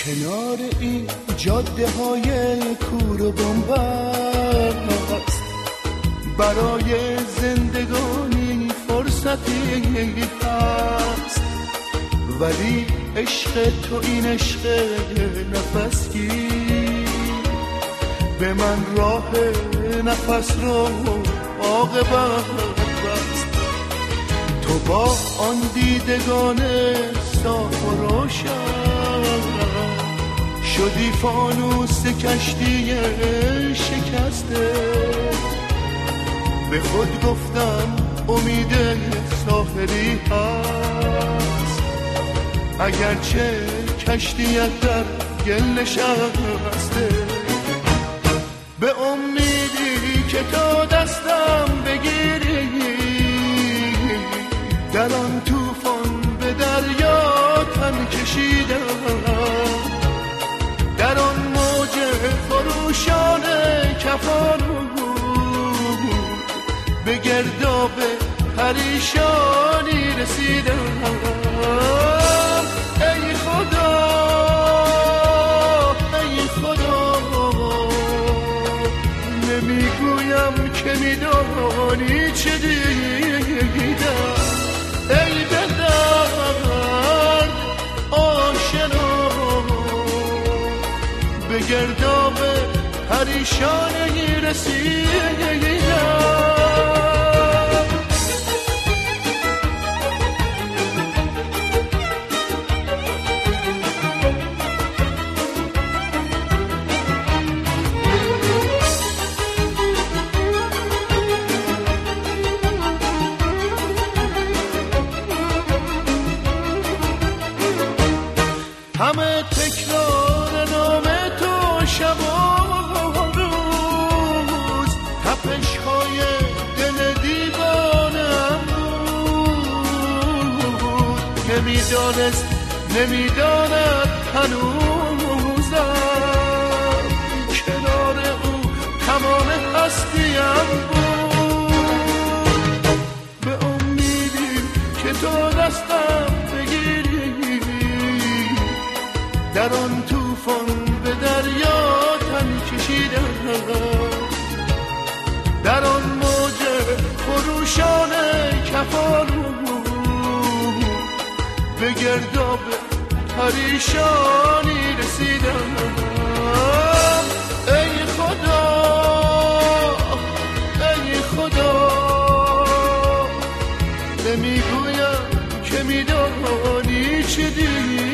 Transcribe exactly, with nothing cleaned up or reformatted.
کنار این جاده های کور و بنبست برای زندگانی فرصتی هست، ولی عشق تو این عشق نفسگیر به من راه نفس رو عاقبت بست. تو با آن دیدگان صاف و روشن شدی فانوس کشتی شکسته. به خود گفتم امید ساحلی هست، اگرچه کشتیت در گل نشسته. به امیدی که تو دستم بگیری در آن طوفان به دریا تن کشیدم، در آن موج خروشان کفان به گرداب پریشانی رسیدم. ای خدا ای خدا نمیگویم که میدانی چه دیدم. ای به درد آشنا به گرداب پریشانی رسیدم. همه تکرار نام تو شب و روز، تپش های دل دیوانم بود که میدانست نمیداند هنوزم کنار او تمام هستیم بود. به امیدی که تو دستم بگیری در آن طوفان به دریا تن کشیدم، در آن موج خروشان کفان به گرداب پریشانی رسیدم. ای خدا ای خدا نمیگویم که میدانی چه دیدم.